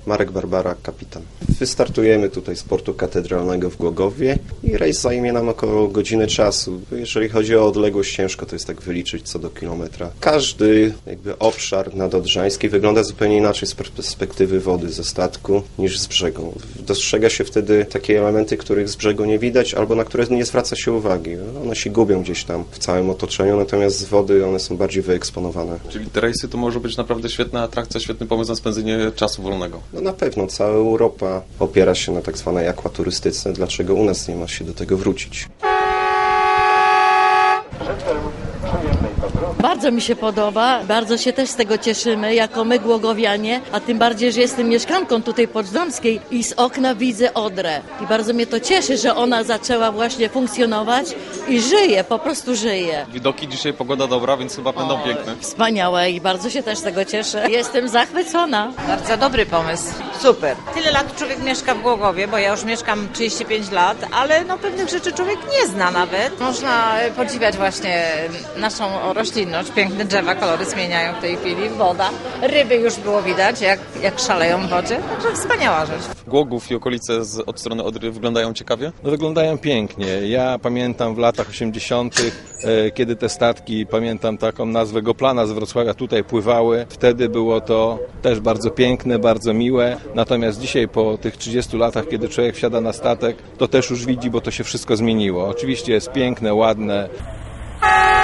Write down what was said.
Marek Barbara, kapitan. Wystartujemy tutaj z portu katedralnego w Głogowie i rejs zajmie nam około godziny czasu. Jeżeli chodzi o odległość, ciężko to jest tak wyliczyć co do kilometra. Każdy obszar nadodrzański wygląda zupełnie inaczej z perspektywy wody ze statku niż z brzegu. Dostrzega się wtedy takie elementy, których z brzegu nie widać albo na które nie zwraca się uwagi. One się gubią gdzieś tam w całym otoczeniu, natomiast z wody one są bardziej wyeksponowane. Czyli te rejsy to może być naprawdę świetna atrakcja, świetny pomysł na spędzenie czasu wolnego. No na pewno, cała Europa opiera się na tak zwanej aquaturystyce. Dlaczego u nas nie ma się do tego wrócić? Bardzo mi się podoba, bardzo się też z tego cieszymy, jako my głogowianie, a tym bardziej, że jestem mieszkanką tutaj Poczdamskiej i z okna widzę Odrę. I bardzo mnie to cieszy, że ona zaczęła właśnie funkcjonować i żyje, po prostu żyje. Widoki dzisiaj, pogoda dobra, więc chyba będą piękne. Wspaniałe i bardzo się też z tego cieszę. Jestem zachwycona. Bardzo dobry pomysł. Super. Tyle lat człowiek mieszka w Głogowie, bo ja już mieszkam 35 lat, ale pewnych rzeczy człowiek nie zna nawet. Można podziwiać właśnie naszą roślinność. Piękne drzewa, kolory zmieniają w tej chwili. Woda. Ryby już było widać, jak szaleją w wodzie. Także wspaniała rzecz. Głogów i okolice od strony Odry wyglądają ciekawie? No wyglądają pięknie. Ja pamiętam w latach 80., kiedy te statki, pamiętam taką nazwę Goplana z Wrocławia, tutaj pływały. Wtedy było to też bardzo piękne, bardzo miłe. Natomiast dzisiaj po tych 30 latach, kiedy człowiek wsiada na statek, to też już widzi, bo to się wszystko zmieniło. Oczywiście jest piękne, ładne.